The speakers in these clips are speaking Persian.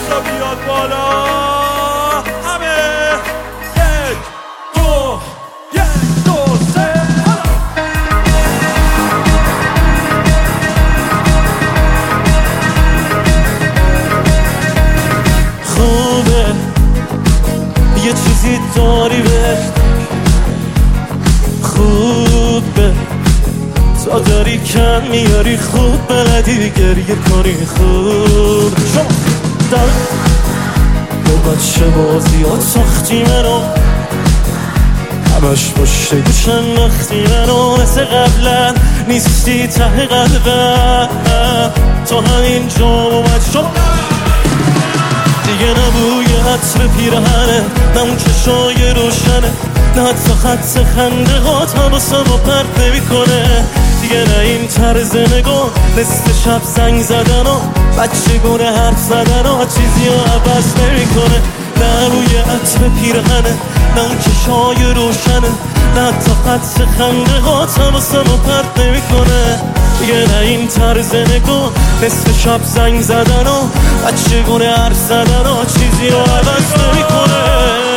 دستا بیاد بالا همه. یک دو سه خوبه یه چیزی داری بهش، خوبه تا داری کم میاری، خوب بلدی گریه کنی، خوب شما در با بچه بازیات ساختی منو، همش پشت گوشم وقتی منو، مثل قبلا نیستی ته قلبم، تا همین جا اومد شما دیگه نبوی عطر پیرهنه، نه اون چشای روشنه، نه حتی خط خنده هات حواسمو پرت نمیکنه دیگه، نه این طرز نگاه نصف شب زنگ زدن و بچه گونه حرف زدن و چیزی رو عوض نمیکنه، نه روی عطر پیرهنه، نه اون چشای روشنه، نه حتی خط خنده هات حواسمو پرت نمیکنه دیگه، نه این طرز نگاه نصف شب زنگ زدن و بچه گونه حرف زدن و چیزی رو عوض نمیکنه.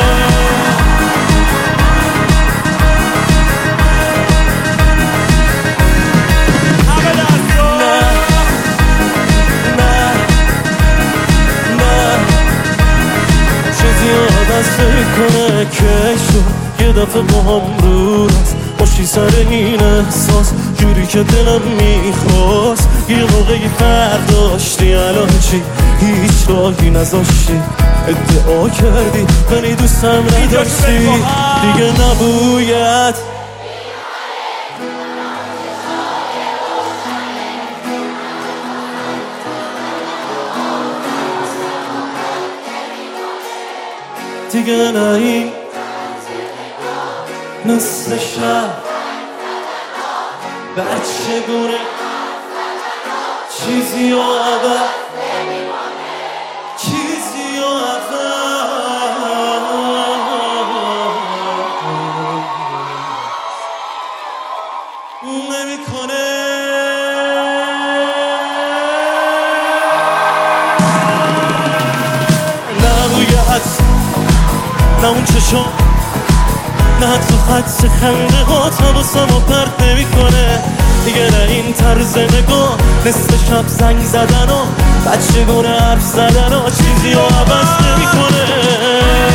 کنه که شد یه دفعه با هم رو رست، باشی سر این احساس جوری که دلم میخواست، یه موقعی برداشتی الان چی هیچ راهی نذاشتی، ادعا کردی ولی دوستم نداشتی دیگه، نبوید دیگه، نه این نصف شب بچه گونه چیزی رو عوض چیزی رو عوض نمیکنه. نه روی عطر، نه اون چشم، نه حتی خط خنده هات حواسمو پرت نمیکنه دیگه، نه این طرز نگاه نصف شب زنگ زدن و بچه گونه حرف زدن و چیزی رو عوض نمیکنه.